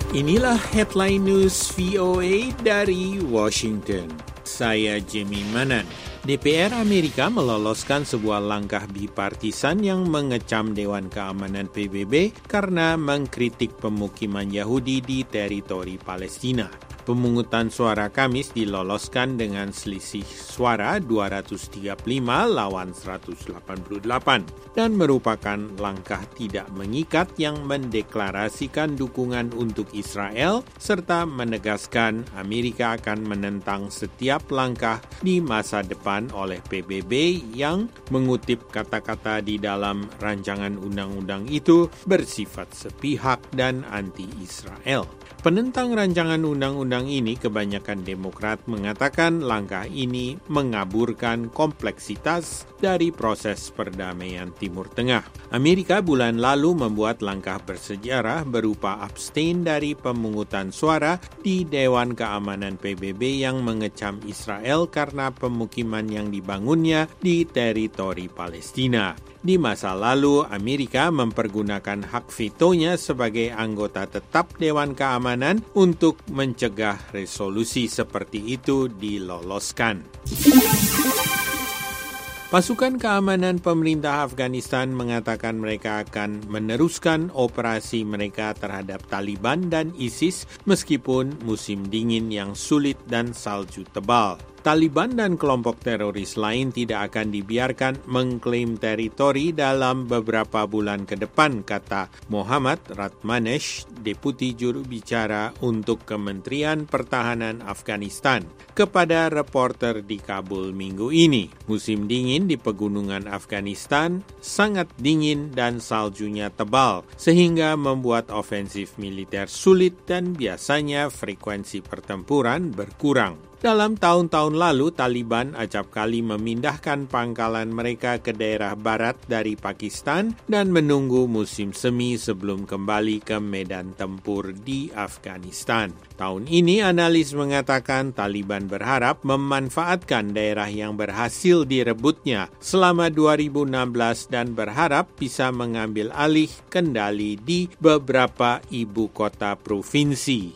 Inilah headline news VOA dari Washington. Saya Jimmy Manan. DPR Amerika meloloskan sebuah langkah bipartisan yang mengecam Dewan Keamanan PBB karena mengkritik pemukiman Yahudi di teritori Palestina. Pemungutan suara Kamis diloloskan dengan selisih suara 235 lawan 188 dan merupakan langkah tidak mengikat yang mendeklarasikan dukungan untuk Israel serta menegaskan Amerika akan menentang setiap langkah di masa depan oleh PBB yang mengutip kata-kata di dalam rancangan undang-undang itu bersifat sepihak dan anti-Israel. Penentang rancangan undang-undang ini kebanyakan Demokrat mengatakan langkah ini mengaburkan kompleksitas dari proses perdamaian Timur Tengah. Amerika bulan lalu membuat langkah bersejarah berupa abstain dari pemungutan suara di Dewan Keamanan PBB yang mengecam Israel karena pemukiman yang dibangunnya di teritori Palestina. Di masa lalu, Amerika mempergunakan hak vetonya sebagai anggota tetap Dewan Keamanan untuk mencegah resolusi seperti itu diloloskan. Pasukan keamanan pemerintah Afghanistan mengatakan mereka akan meneruskan operasi mereka terhadap Taliban dan ISIS meskipun musim dingin yang sulit dan salju tebal. Taliban dan kelompok teroris lain tidak akan dibiarkan mengklaim teritori dalam beberapa bulan ke depan, kata Mohammad Ratmanesh, Deputi Juru Bicara untuk Kementerian Pertahanan Afghanistan, kepada reporter di Kabul minggu ini. Musim dingin di pegunungan Afghanistan sangat dingin dan saljunya tebal, sehingga membuat ofensif militer sulit dan biasanya frekuensi pertempuran berkurang. Dalam tahun-tahun lalu, Taliban acap kali memindahkan pangkalan mereka ke daerah barat dari Pakistan dan menunggu musim semi sebelum kembali ke medan tempur di Afghanistan. Tahun ini, analis mengatakan Taliban berharap memanfaatkan daerah yang berhasil direbutnya selama 2016 dan berharap bisa mengambil alih kendali di beberapa ibu kota provinsi.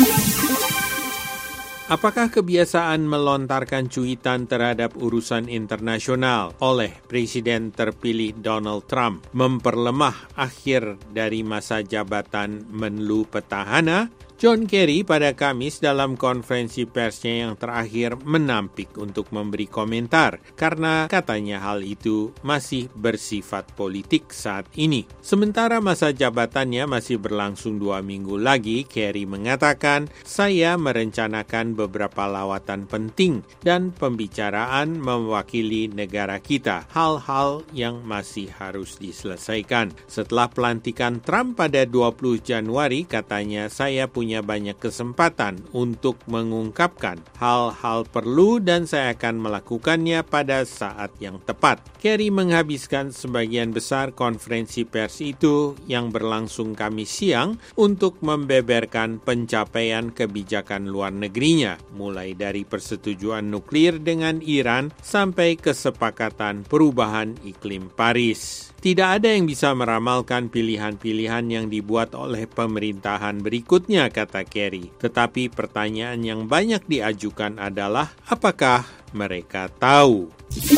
Apakah kebiasaan melontarkan cuitan terhadap urusan internasional oleh Presiden terpilih Donald Trump memperlemah akhir dari masa jabatan Menlu Petahana? John Kerry pada Kamis dalam konferensi persnya yang terakhir menampik untuk memberi komentar karena katanya hal itu masih bersifat politik saat ini. Sementara masa jabatannya masih berlangsung 2 minggu lagi, Kerry mengatakan, "Saya merencanakan beberapa lawatan penting dan pembicaraan mewakili negara kita, hal-hal yang masih harus diselesaikan." Setelah pelantikan Trump pada 20 Januari, katanya, "Saya punya banyak kesempatan untuk mengungkapkan hal-hal perlu dan saya akan melakukannya pada saat yang tepat." Kerry menghabiskan sebagian besar konferensi pers itu yang berlangsung Kamis siang untuk membeberkan pencapaian kebijakan luar negerinya, mulai dari persetujuan nuklir dengan Iran sampai kesepakatan perubahan iklim Paris. Tidak ada yang bisa meramalkan pilihan-pilihan yang dibuat oleh pemerintahan berikutnya, kata Kerry. Tetapi pertanyaan yang banyak diajukan adalah, apakah mereka tahu?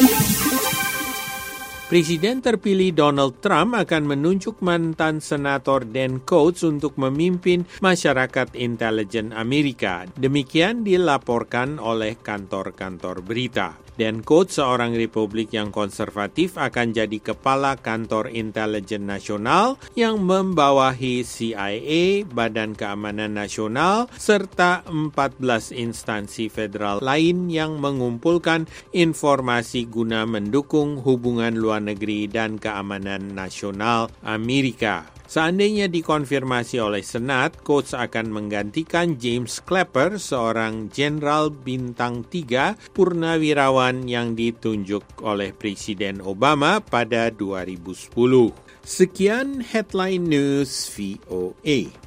Presiden terpilih Donald Trump akan menunjuk mantan Senator Dan Coats untuk memimpin Masyarakat Intelijen Amerika. Demikian dilaporkan oleh kantor-kantor berita. Dan Coats, seorang Republik yang konservatif, akan jadi kepala Kantor Intelijen Nasional yang membawahi CIA, Badan Keamanan Nasional, serta 14 instansi federal lain yang mengumpulkan informasi guna mendukung hubungan luar negeri dan keamanan nasional Amerika. Seandainya dikonfirmasi oleh Senat, Coats akan menggantikan James Clapper, seorang jenderal bintang 3 purnawirawan yang ditunjuk oleh Presiden Obama pada 2010. Sekian Headline News VOA.